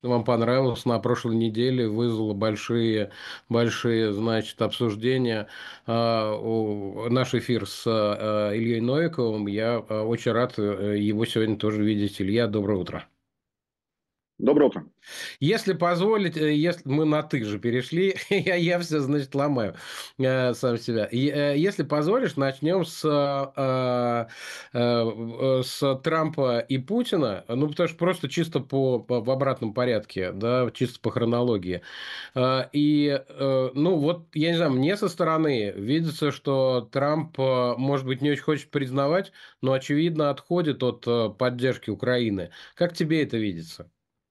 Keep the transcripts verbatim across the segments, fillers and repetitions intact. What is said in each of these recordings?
вам понравилось на прошлой неделе, вызвало большие, большие, значит, обсуждения. А, о, наш эфир с а, Ильей Новиковым. Я а, очень рад э, его сегодня тоже видеть. Илья, доброе утро. Доброе утро. Если позволить, э, если мы на «ты» же перешли, я, я все, значит, ломаю э, сам себя. И, э, если позволишь, начнем с, э, э, э, с Трампа и Путина, ну, потому что просто чисто по, по- в обратном порядке, да, чисто по хронологии. Э, и, э, ну, вот, я не знаю, мне со стороны видится, что Трамп, э, может быть, не очень хочет признавать, но, очевидно, отходит от э, поддержки Украины. Как тебе это видится?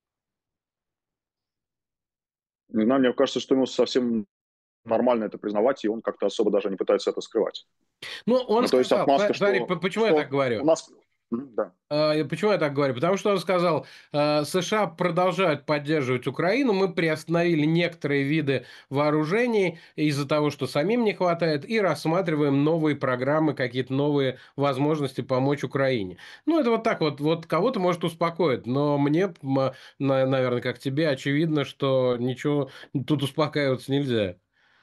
Не знаю, мне кажется, что ему совсем нормально это признавать, и он как-то особо даже не пытается это скрывать. Ну, он Ну, то есть сказал, отмазка, смотри, что, почему я так что у говорю? нас... Мгм, да. А, и почему я так говорю? Потому что он сказал, э, США продолжают поддерживать Украину, мы приостановили некоторые виды вооружений из-за того, что самим не хватает, и рассматриваем новые программы, какие-то новые возможности помочь Украине. Ну, это вот так вот, вот кого-то может успокоить, но мне, м, на- наверное, как тебе, очевидно, что ничего тут успокаиваться нельзя.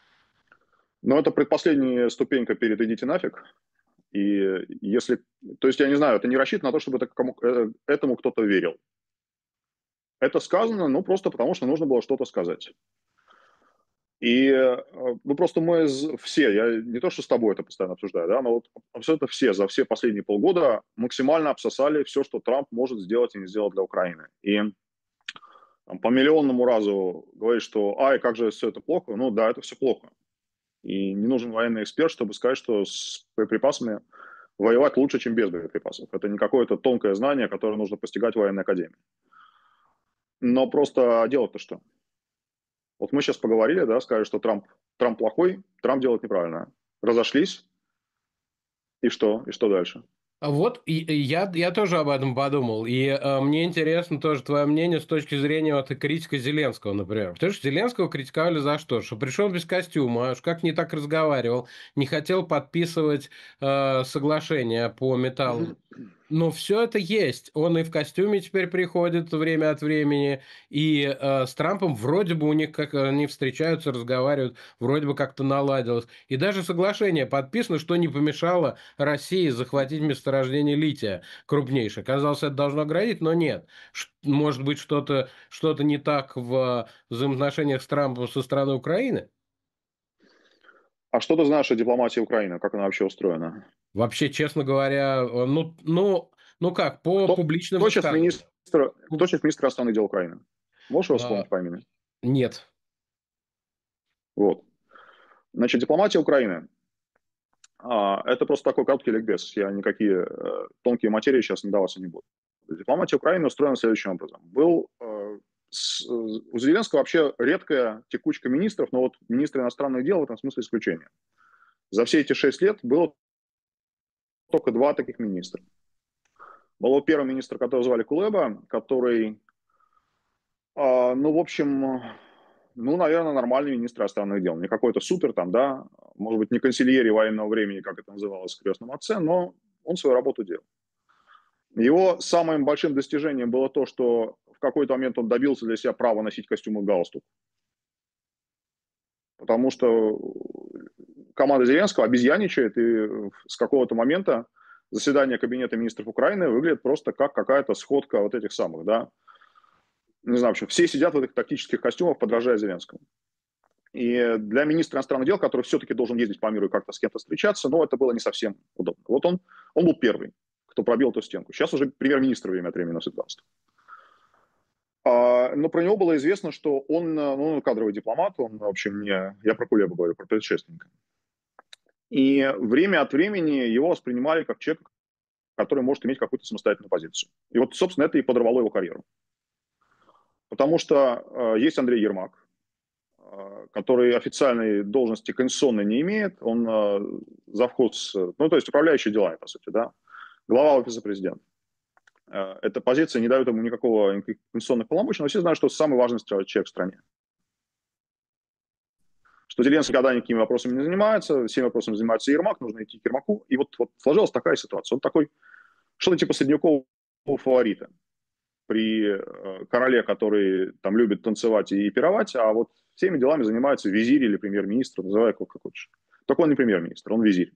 Но это предпоследняя ступенька перед «идите нафиг». И если... То есть, я не знаю, это не рассчитано на то, чтобы это кому, э, этому кто-то верил. Это сказано, ну, просто потому, что нужно было что-то сказать. И, э, ну, просто мы з- все, я не то, что с тобой это постоянно обсуждаю, да, но вот абсолютно все за все последние полгода максимально обсосали все, что Трамп может сделать и не сделать для Украины. И там, по миллионному разу говорить, что «ай, как же все это плохо», ну да, это все плохо. И не нужен военный эксперт, чтобы сказать, что с боеприпасами воевать лучше, чем без боеприпасов. Это не какое-то тонкое знание, которое нужно постигать в военной академии. Но просто дело-то что? Вот мы сейчас поговорили, да, сказали, что Трамп, Трамп плохой, Трамп делает неправильно. Разошлись, и что? И что дальше? А вот и, и я, я тоже об этом подумал. И э, мне интересно тоже твое мнение с точки зрения вот, критика Зеленского, например. Потому что Зеленского критиковали за что? Что пришел без костюма, что как не так разговаривал, не хотел подписывать э, соглашение по металлу. Но все это есть. Он и в костюме теперь приходит время от времени, и э, с Трампом вроде бы у них, как они встречаются, разговаривают, вроде бы как-то наладилось. И даже соглашение подписано, что не помешало России захватить месторождение лития крупнейшее. Казалось, это должно оградить, но нет. Ш- Может быть, что-то что не так в взаимоотношениях с Трампом со стороны Украины? А что ты знаешь о дипломатии Украины? Как она вообще устроена? Вообще, честно говоря, э, ну, ну, ну как, по Кто, публичным кто сейчас высказываниям. министр, кто Пу- сейчас министр иностранных дел Украины? Можешь его а, вспомнить по имени? Нет. Вот. Значит, дипломатия Украины. А, это просто такой короткий ликбез. Я никакие э, тонкие материи сейчас не даваться не буду. Дипломатия Украины устроена следующим образом. Был э, с- э, у Зеленского вообще редкая текучка министров, но вот министр иностранных дел в этом смысле исключение. За все эти шесть лет было только два таких министра. Был первый министр, которого звали Кулеба, который, а, ну, в общем, ну, наверное, нормальный министр иностранных дел. Не какой-то супер там, да, может быть, не консильери военного времени, как это называлось в «Крестном отце», но он свою работу делал. Его самым большим достижением было то, что в какой-то момент он добился для себя права носить костюм и галстук. Потому что команда Зеленского обезьяничает, и с какого-то момента заседание Кабинета министров Украины выглядит просто как какая-то сходка вот этих самых, да. Не знаю, в общем, все сидят в этих тактических костюмах, подражая Зеленскому. И для министра иностранных дел, который все-таки должен ездить по миру и как-то с кем-то встречаться, ну, это было не совсем удобно. Вот он, он был первый, кто пробил эту стенку. Сейчас уже премьер-министр время от времени носит галстук. А, но про него было известно, что он, э, ну, кадровый дипломат, он, в общем, не... Я про Кулебу говорю, про предшественника. И время от времени его воспринимали как человек, который может иметь какую-то самостоятельную позицию. И вот, собственно, это и подорвало его карьеру. Потому что э, есть Андрей Ермак, э, который официальной должности конституционной не имеет. Он э, завхоз, ну, то есть управляющий делами, по сути, да, глава офиса президента. Э, эта позиция не дает ему никакого конституционных полномочий, но все знают, что самый важный человек в стране. Что Зеленский никогда никакими вопросами не занимается, всеми вопросами занимается Ермак, нужно идти к Ермаку. И вот, вот сложилась такая ситуация. Он такой, что-то типа средневекового фаворита. при э, короле, который там любит танцевать и пировать, а вот всеми делами занимается визирь или премьер-министр, называй его как хочешь. Только он не премьер-министр, он визирь.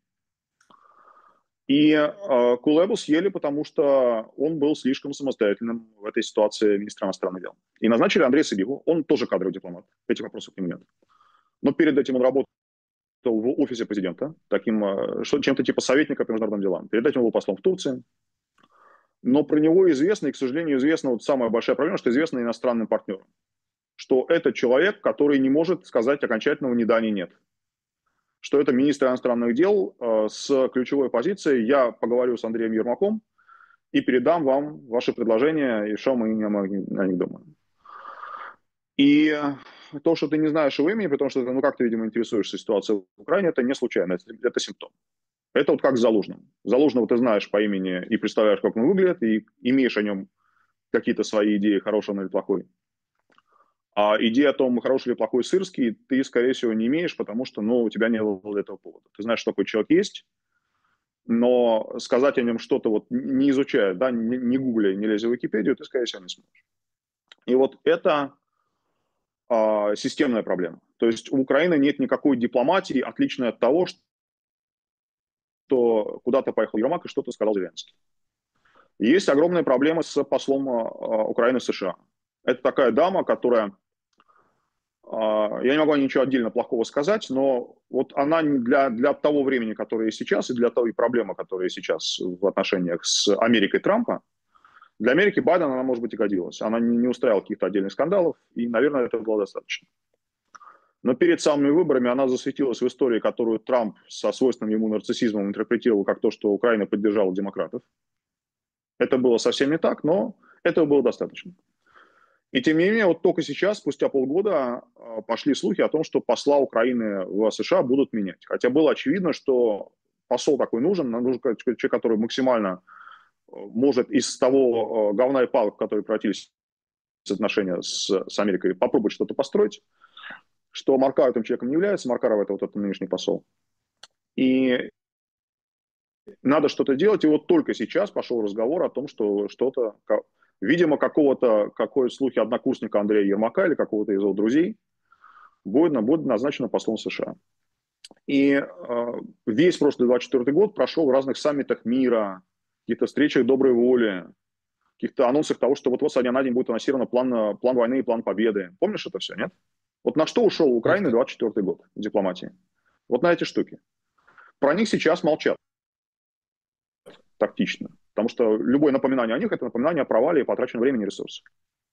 И э, Кулебу съели, потому что он был слишком самостоятельным в этой ситуации министром иностранных дел. И назначили Андрея Сабиху, он тоже кадровый дипломат, этих вопросов к нему нет. Но перед этим он работал в офисе президента, таким, э, чем-то типа советника по международным делам. Перед этим он был послом в Турции. Но про него известно, и, к сожалению, известна вот самая большая проблема, что известно иностранным партнерам, что это человек, который не может сказать окончательного «ни да, ни нет». Что это министр иностранных дел э, с ключевой позицией «я поговорю с Андреем Ермаком и передам вам ваши предложения, и что мы о них думаем». И то, что ты не знаешь его имени, потому что, ну, как ты, видимо, интересуешься ситуацией в Украине, это не случайно, это, это симптом. Это вот как с Залужным. Залужного ты знаешь по имени и представляешь, как он выглядит, и имеешь о нем какие-то свои идеи, хороший он или плохой. А идеи о том, хороший или плохой Сырский, ты, скорее всего, не имеешь, потому что, ну, у тебя не было для этого повода. Ты знаешь, что такой человек есть, но сказать о нем что-то, вот, не изучая, да, не, не гугля, не лезя в Википедию, ты, скорее всего, не сможешь. И вот это а, системная проблема. То есть у Украины нет никакой дипломатии, отличной от того, что куда-то поехал Ермак и что-то сказал Зеленский. Есть огромные проблемы с послом а, Украины в США. Это такая дама, которая... Я не могу ничего отдельно плохого сказать, но вот она для, для того времени, которое есть сейчас, и для той проблемы, которая сейчас в отношениях с Америкой Трампа, для Америки Байдена она, может быть, и годилась. Она не, не устраивала каких-то отдельных скандалов, и, наверное, этого было достаточно. Но перед самыми выборами она засветилась в истории, которую Трамп со свойственным ему нарциссизмом интерпретировал как то, что Украина поддержала демократов. Это было совсем не так, но этого было достаточно. И тем не менее, вот только сейчас, спустя полгода, пошли слухи о том, что посла Украины в США будут менять. Хотя было очевидно, что посол такой нужен, нам нужен человек, который максимально может из того говна и палок, в которые превратились отношения с, с Америкой, попробовать что-то построить. Что Маркаров этим человеком не является, Маркаров это вот этот нынешний посол. И надо что-то делать, и вот только сейчас пошел разговор о том, что что-то... Видимо, какого-то, какой слухи однокурсника Андрея Ермака или какого-то из его друзей будет, будет назначено послом США. И э, весь прошлый двадцать четвёртый год прошел в разных саммитах мира, каких-то встречах доброй воли, каких-то анонсах того, что вот-вот со дня на день будет анонсирован план, план войны и план победы. Помнишь это все, нет? Вот на что ушел Украина двадцать четвёртый год в дипломатии? Вот на эти штуки. Про них сейчас молчат тактично. Потому что любое напоминание о них – это напоминание о провале и потраченном времени и ресурсах.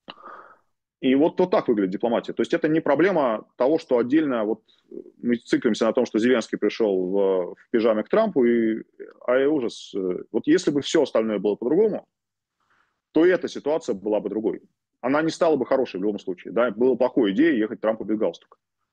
И вот, вот так выглядит дипломатия. То есть это не проблема того, что отдельно вот мы циклимся на том, что Зеленский пришел в, в пижаме к Трампу, и, а и ужас. Вот если бы все остальное было по-другому, то и эта ситуация была бы другой. Она не стала бы хорошей в любом случае. Да? Была плохой идеей ехать Трампу без галстука.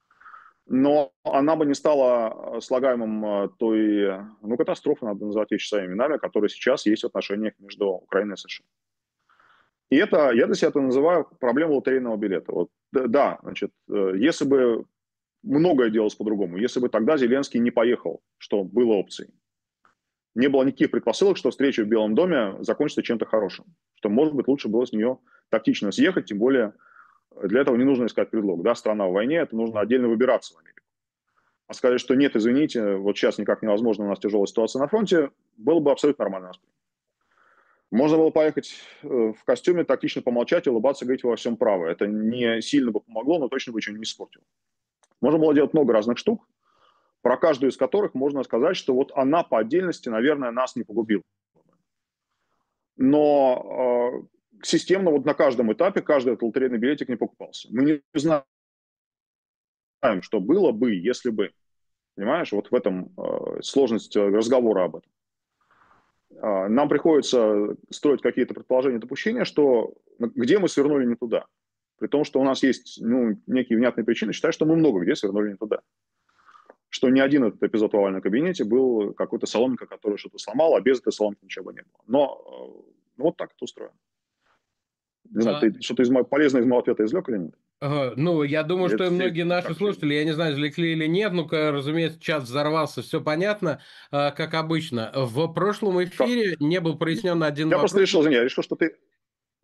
Но она бы не стала слагаемым той, ну, катастрофы, надо назвать вещи своими именами, которая сейчас есть в отношениях между Украиной и США. И это, я для себя это называю проблемой лотерейного билета. Вот, да, значит, если бы многое делалось по-другому, если бы тогда Зеленский не поехал, что было опцией, не было никаких предпосылок, что встреча в Белом доме закончится чем-то хорошим, что, может быть, лучше было с нее тактично съехать, тем более для этого не нужно искать предлог. Да, страна в войне, это нужно отдельно выбираться в Америку. А сказать, что нет, извините, вот сейчас никак невозможно, у нас тяжелая ситуация на фронте, было бы абсолютно нормально. Можно было поехать в костюме, тактично помолчать, улыбаться, говорить во всем правы. Это не сильно бы помогло, но точно бы ничего не испортило. Можно было делать много разных штук, про каждую из которых можно сказать, что вот она по отдельности, наверное, нас не погубила. Но э, системно вот на каждом этапе каждый этот лотерейный билетик не покупался. Мы не знаем, что было бы, если бы. Понимаешь, вот в этом э, сложность разговора об этом. Э, нам приходится строить какие-то предположения, допущения, что где мы свернули не туда. При том, что у нас есть ну, некие внятные причины считать, что мы много где свернули не туда. Что ни один этот эпизод в овальном кабинете был какой-то соломинка, которая что-то сломала, а без этой соломки ничего бы не было. Но ну, вот так это устроено. Не знаю, а... ты что-то из моего, полезное из моего ответа извлек или нет? Uh, ну, я думаю, это что и многие наши слушатели, я не знаю, извлекли или нет, ну, разумеется, чат взорвался, все понятно, uh, как обычно. В прошлом эфире как? не был прояснен один я вопрос. Я просто решил, извини, я решил, что ты,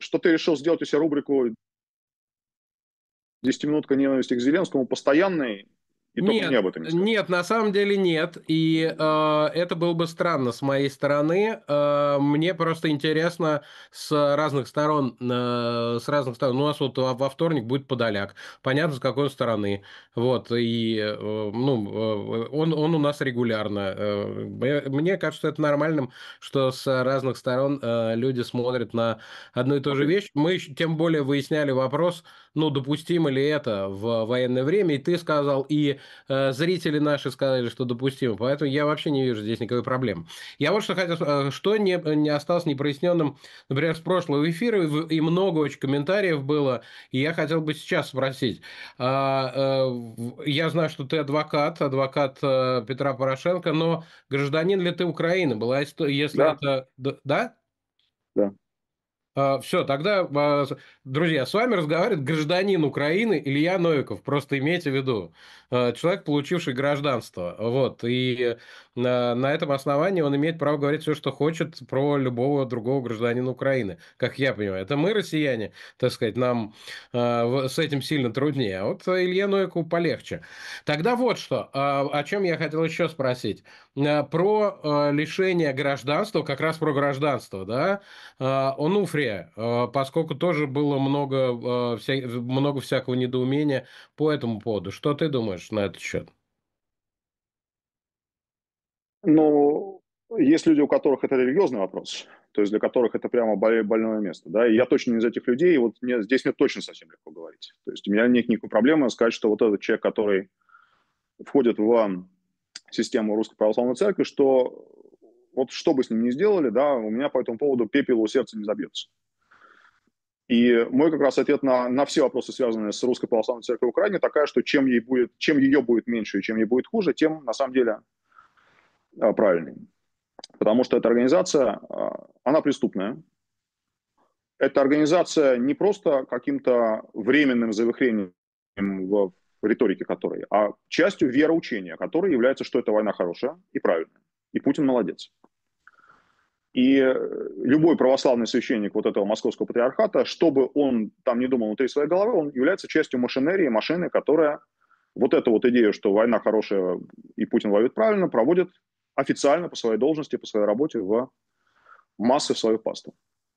что ты решил сделать у себя рубрику «десятиминутка ненависти к Зеленскому» постоянной, и только мне Нет, об этом не сказать. нет, на самом деле нет. И э, это было бы странно с моей стороны. Э, мне просто интересно с разных сторон, э, с разных сторон. Ну, у нас вот во во вторник будет Подоляк. Понятно, с какой стороны. Вот, и, э, ну, э, он, он у нас регулярно. Э, мне мне кажется, это нормальным, что с разных сторон э, люди смотрят на одну и ту же Окей. вещь. Мы еще тем более выясняли вопрос, ну, допустимо ли это в военное время, и ты сказал, и э, зрители наши сказали, что допустимо, поэтому я вообще не вижу здесь никакой проблемы. Я вот что хотел сказать, что не, не осталось непроясненным, например, с прошлого эфира, и в- и много очень комментариев было, и я хотел бы сейчас спросить. А, э, в- я знаю, что ты адвокат, адвокат э, Петра Порошенко, но гражданин ли ты Украины? Была история, если Да, это... д- Да? да. Все, тогда, а, с- друзья, с вами разговаривает гражданин Украины Илья Новиков. Просто имейте в виду. А, Человек, получивший гражданство. Вот. И на, на этом основании он имеет право говорить все, что хочет про любого другого гражданина Украины. Как я понимаю. Это мы, россияне, так сказать, нам а, в- с этим сильно труднее. А вот Илье Новикову полегче. Тогда вот что. А, О чем я хотел еще спросить. А, Про а, лишение гражданства, как раз про гражданство, да? А, Онуфрия, а, поскольку тоже было много, а, вся- много всякого недоумения по этому поводу. Что ты думаешь на этот счет? Но есть люди, у которых это религиозный вопрос, то есть для которых это прямо боле- больное место. Да? И я точно не из этих людей, и вот мне, здесь мне точно совсем легко говорить. То есть у меня нет никакой проблемы сказать, что вот этот человек, который входит в систему Русской Православной Церкви, что вот что бы с ним ни сделали, да, у меня по этому поводу пепел у сердца не забьется. И мой как раз ответ на, на все вопросы, связанные с Русской Православной Церковью Украины, такая, что чем, ей будет, чем ее будет меньше и чем ей будет хуже, тем на самом деле а, правильнее. Потому что эта организация, а, она преступная. Эта организация не просто каким-то временным завихрением в риторике которой, а частью вероучения, которое является, что эта война хорошая и правильная. И Путин молодец. И любой православный священник вот этого московского патриархата, что бы он там не думал внутри своей головы, он является частью машинерии, машины, которая вот эту вот идею, что война хорошая и Путин воюет правильно, проводит официально по своей должности, по своей работе в массы в свою пасту.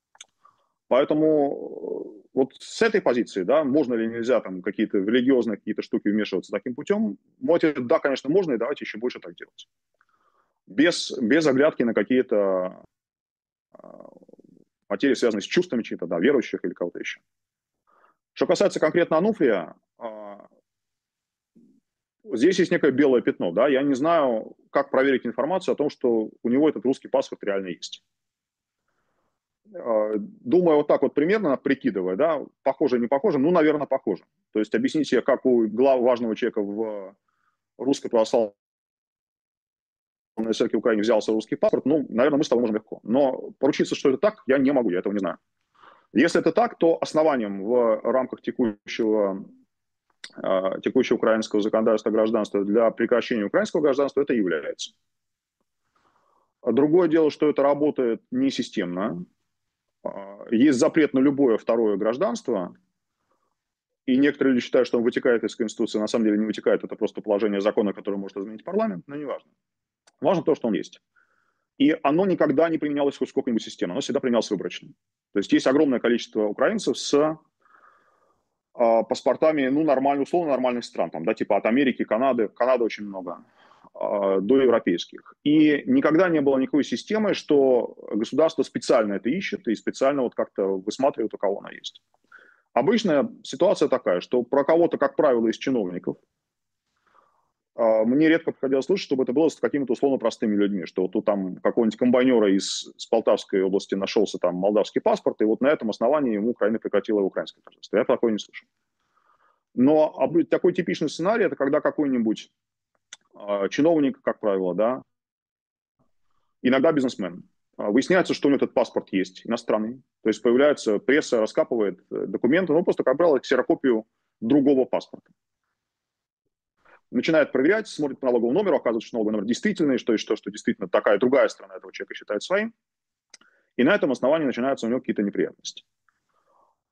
Поэтому вот с этой позиции, да, можно ли нельзя там какие-то религиозные какие-то штуки вмешиваться таким путем, мой ответ, да, конечно, можно, и давайте еще больше так делать. Без, без оглядки на какие-то материи, связанные с чувствами чьи-то, да, верующих или кого-то еще. Что касается конкретно Ануфрия, здесь есть некое белое пятно, да, я не знаю, как проверить информацию о том, что у него этот русский паспорт реально есть. Думаю, вот так вот примерно, прикидывая, да, похоже, не похоже, ну, наверное, похоже. То есть объясните, как у глав важного человека в Русской Православной Церкви Украины взялся русский паспорт, ну, наверное, мы с тобой можем легко. Но поручиться, что это так, я не могу, я этого не знаю. Если это так, то основанием в рамках текущего, текущего украинского законодательства гражданства для прекращения украинского гражданства это является. Другое дело, что это работает несистемно. Есть запрет на любое второе гражданство, и некоторые люди считают, что он вытекает из Конституции, на самом деле не вытекает, это просто положение закона, которое может изменить парламент, но не важно. Важно то, что он есть. И оно никогда не применялось хоть сколько-нибудь системно, оно всегда применялось выборочно. То есть есть огромное количество украинцев с э, паспортами, ну, нормально, условно нормальных стран, там, да, типа от Америки, Канады, Канады очень много, э, до европейских. И никогда не было никакой системы, что государство специально это ищет и специально вот как-то высматривает, у кого она есть. Обычная ситуация такая, что про кого-то, как правило, из чиновников, мне редко приходилось слышать, чтобы это было с какими-то условно простыми людьми, что вот тут там какого-нибудь комбайнера из, из Полтавской области нашелся там молдавский паспорт, и вот на этом основании ему Украина прекратила украинское гражданство. Я такое не слышу. Но такой типичный сценарий – это когда какой-нибудь э, чиновник, как правило, да, иногда бизнесмен, выясняется, что у него этот паспорт есть, иностранный. То есть появляется пресса, раскапывает документы, ну просто, как правило, ксерокопию другого паспорта. Начинает проверять, смотрит по налоговому номеру, оказывается, что налоговый номер действительный, что, что, что действительно такая другая страна этого человека считает своим. И на этом основании начинаются у него какие-то неприятности.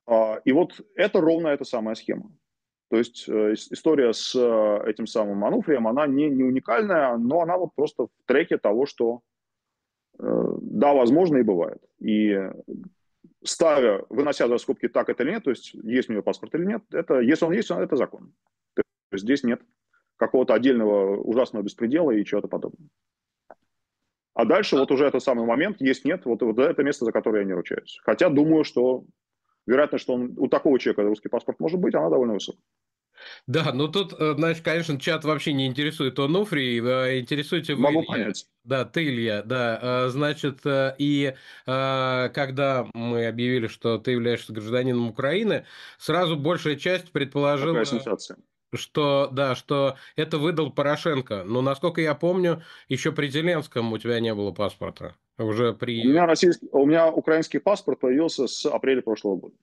А, И вот это ровно эта самая схема. То есть э, ис- история с э, этим самым Ануфрием, она не, не уникальная, но она вот просто в треке того, что э, да, возможно и бывает. И ставя, вынося за скобки так это или нет, то есть есть у него паспорт или нет, это, если он есть, он, это закон. То есть здесь нет какого-то отдельного ужасного беспредела и чего-то подобного. А дальше вот уже этот самый момент, есть, нет, вот, вот это место, за которое я не ручаюсь. Хотя думаю, что вероятность, что он, у такого человека русский паспорт может быть, она довольно высока. Да, ну тут, э, значит, конечно, чат вообще не интересует Онуфрий, э, интересуете вы, Могу Илья. понять. Да, ты, Илья, да. Э, Значит, э, и э, когда мы объявили, что ты являешься гражданином Украины, сразу большая часть Какая предположила, сенсация. что, да, что это выдал Порошенко. Но, насколько я помню, еще при Зеленском у тебя не было паспорта. Уже У меня, при... российский, у меня украинский паспорт появился с апреля прошлого года.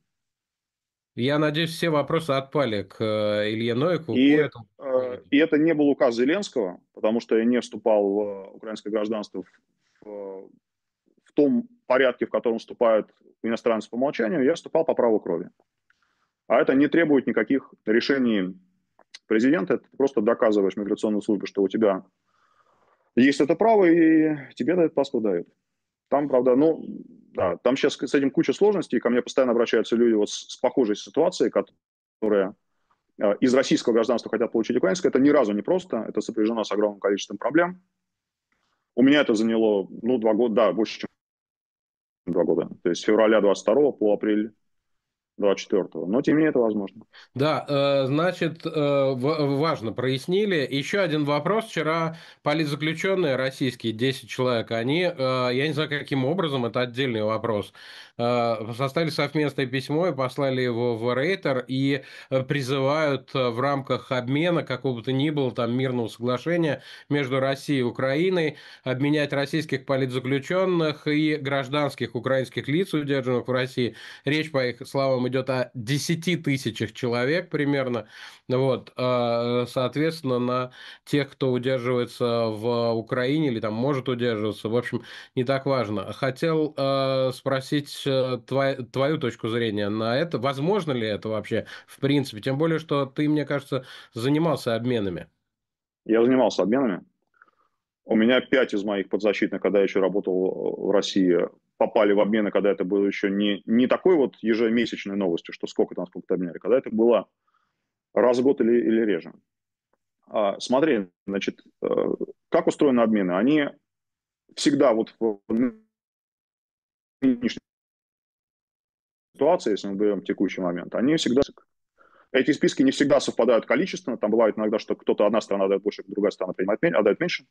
Я надеюсь, все вопросы отпали к э, Илье Новикову по И, этому э, поводу. и это не был указ Зеленского, потому что я не вступал в украинское гражданство в, в том порядке, в котором вступают иностранцы по умолчанию, я вступал по праву крови. А это не требует никаких решений президента, это ты просто доказываешь миграционной службе, что у тебя есть это право, и тебе этот паспорт дают. Там, правда, ну, да, там сейчас с этим куча сложностей, ко мне постоянно обращаются люди вот с, с похожей ситуацией, которые э, из российского гражданства хотят получить украинское. Это ни разу не просто, это сопряжено с огромным количеством проблем. У меня это заняло, ну, два года, да, больше, чем два года. То есть с февраля двадцать второго по апрель двадцать четвертого. Но, тем не менее, это возможно. Да, э, значит, э, в- важно, прояснили. Еще один вопрос. Вчера политзаключенные российские, десять человек, они, э, я не знаю, каким образом, это отдельный вопрос, э, составили совместное письмо и послали его в Рейтер и э, призывают э, в рамках обмена какого бы то ни было там мирного соглашения между Россией и Украиной обменять российских политзаключенных и гражданских украинских лиц, удержанных в России. Речь, по их словам, идет о десяти тысячах человек примерно. Вот, а, соответственно, на тех, кто удерживается в Украине или там может удерживаться, в общем, не так важно. Хотел э, спросить э, твой- твою точку зрения на это. Возможно ли это вообще, в принципе? Тем более, что ты, мне кажется, занимался обменами. Я занимался обменами. У меня пять из моих подзащитных, когда я еще работал в России, попали в обмены, когда это было еще не, не такой вот ежемесячной новостью, что сколько там, сколько-то обменяли, когда это было раз в год или, или реже. А, смотри, значит, э, как устроены обмены? Они всегда вот в нынешней ситуации, если мы берем текущий момент, они всегда... Эти списки не всегда совпадают количественно, там бывает иногда, что кто-то, одна страна дает больше, другая страна принимает меньше, отдает меньше.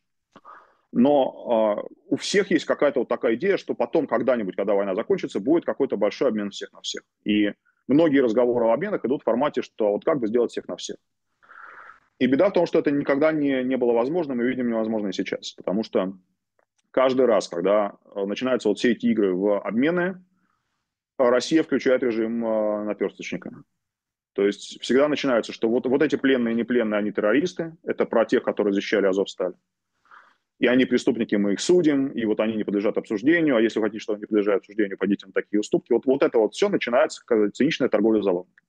Но э, у всех есть какая-то вот такая идея, что потом когда-нибудь, когда война закончится, будет какой-то большой обмен всех на всех. И многие разговоры об обменах идут в формате, что вот как бы сделать всех на всех. И беда в том, что это никогда не, не было возможным, и, видим, невозможно и сейчас. Потому что каждый раз, когда э, начинаются вот все эти игры в обмены, Россия включает режим э, наперсточника. То есть всегда начинается, что вот, вот эти пленные и не пленные, они террористы. Это про тех, которые защищали Азовсталь. И они преступники, мы их судим, и вот они не подлежат обсуждению, а если вы хотите, что они не подлежат обсуждению, пойдите на такие уступки. Вот, вот это вот все начинается, как циничная торговля заложниками.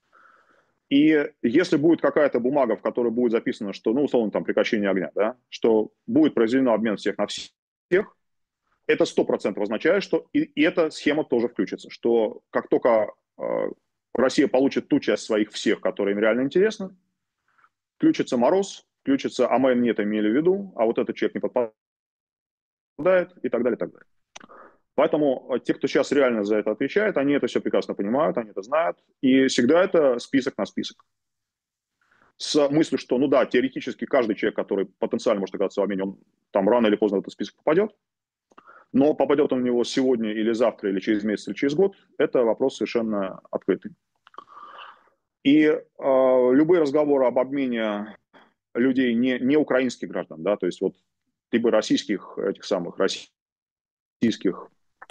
И если будет какая-то бумага, в которой будет записано, что, ну, условно, там, прекращение огня, да, что будет произведено обмен всех на всех, это сто процентов означает, что и, и эта схема тоже включится, что как только э, Россия получит ту часть своих всех, которые им реально интересны, включится мороз, включится, а мы не это имели в виду, а вот этот человек не подпадает, и так далее, и так далее. Поэтому те, кто сейчас реально за это отвечает, они это все прекрасно понимают, они это знают. И всегда это список на список. С мыслью, что, ну да, теоретически каждый человек, который потенциально может оказаться в обмене, он там рано или поздно в этот список попадет. Но попадет он в него сегодня или завтра, или через месяц, или через год, это вопрос совершенно открытый. И э, любые разговоры об обмене людей не, не украинских граждан, да, то есть вот либо российских, этих самых российских,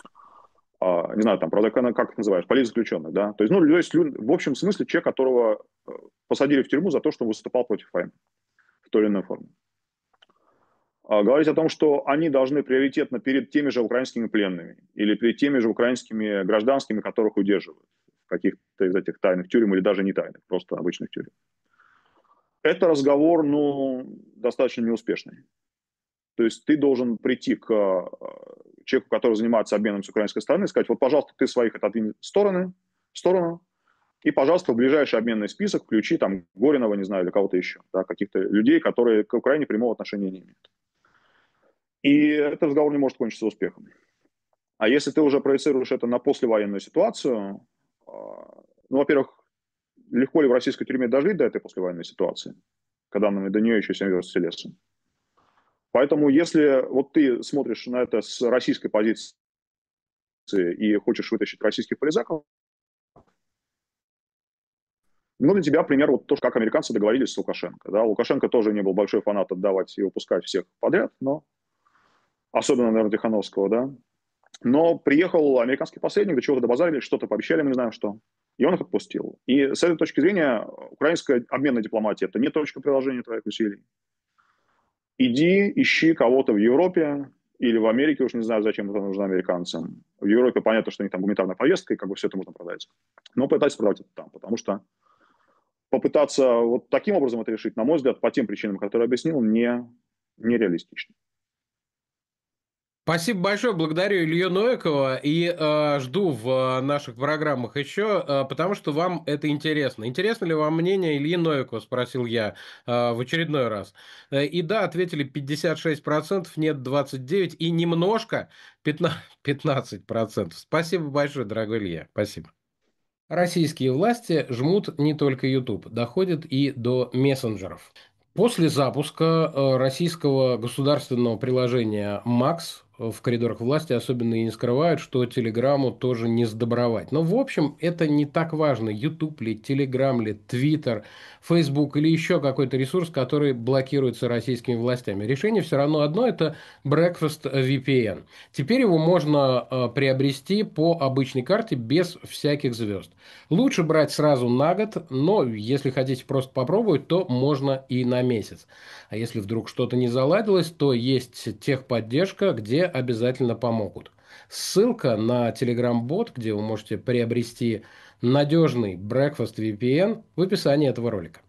не знаю, там, правда, как это называешь, политзаключенных, да, то есть, ну, то есть, в общем смысле, человек, которого посадили в тюрьму за то, что он выступал против войны в той или иной форме. Говорить о том, что они должны приоритетно перед теми же украинскими пленными или перед теми же украинскими гражданскими, которых удерживают, каких-то из этих тайных тюрем или даже не тайных, просто обычных тюрем. Это разговор, ну, достаточно неуспешный. То есть ты должен прийти к человеку, который занимается обменом с украинской стороны, и сказать, вот, пожалуйста, ты своих отодвинь в стороны, в сторону, и, пожалуйста, в ближайший обменный список включи там Горинова, не знаю, или кого-то еще, да, каких-то людей, которые к Украине прямого отношения не имеют. И этот разговор не может кончиться успехом. А если ты уже проецируешь это на послевоенную ситуацию, ну, во-первых, легко ли в российской тюрьме дожить до этой послевоенной ситуации, когда нам до нее еще семь верст с лесом. Поэтому если вот ты смотришь на это с российской позиции и хочешь вытащить российских полизаков, ну, для тебя пример вот то, как американцы договорились с Лукашенко. Да? Лукашенко тоже не был большой фанат отдавать и выпускать всех подряд, но особенно, наверное, Тихановского, да. Но приехал американский посредник, до чего добазарили, что-то пообещали, мы не знаем что. И он их отпустил. И с этой точки зрения украинская обменная дипломатия – это не точка приложения твоих усилий. Иди, ищи кого-то в Европе или в Америке, уж не знаю, зачем это нужно американцам. В Европе понятно, что у них там гуманитарная повестка, и как бы все это можно продать. Но пытайтесь продавать это там, потому что попытаться вот таким образом это решить, на мой взгляд, по тем причинам, которые я объяснил, не, нереалистично. Спасибо большое, благодарю Илью Новикова и э, жду в наших программах еще, э, потому что вам это интересно. Интересно ли вам мнение Ильи Новикова, спросил я э, в очередной раз. Э, и да, ответили пятьдесят шесть процентов, нет двадцать девять процентов и немножко пятнадцать процентов. Спасибо большое, дорогой Илья, спасибо. Российские власти жмут не только YouTube, доходит и до мессенджеров. После запуска э, российского государственного приложения Макс в коридорах власти особенно и не скрывают, что Телеграму тоже не сдобровать. Но, в общем, это не так важно. YouTube ли, Телеграм ли, Твиттер, Фейсбук или еще какой-то ресурс, который блокируется российскими властями. Решение все равно одно – это Breakfast ви пи эн. Теперь его можно э, приобрести по обычной карте без всяких звезд. Лучше брать сразу на год, но если хотите просто попробовать, то можно и на месяц. А если вдруг что-то не заладилось, то есть техподдержка, где обязательно помогут. Ссылка на Telegram-бот, где вы можете приобрести надежный Breakfast ви пи эн, в описании этого ролика.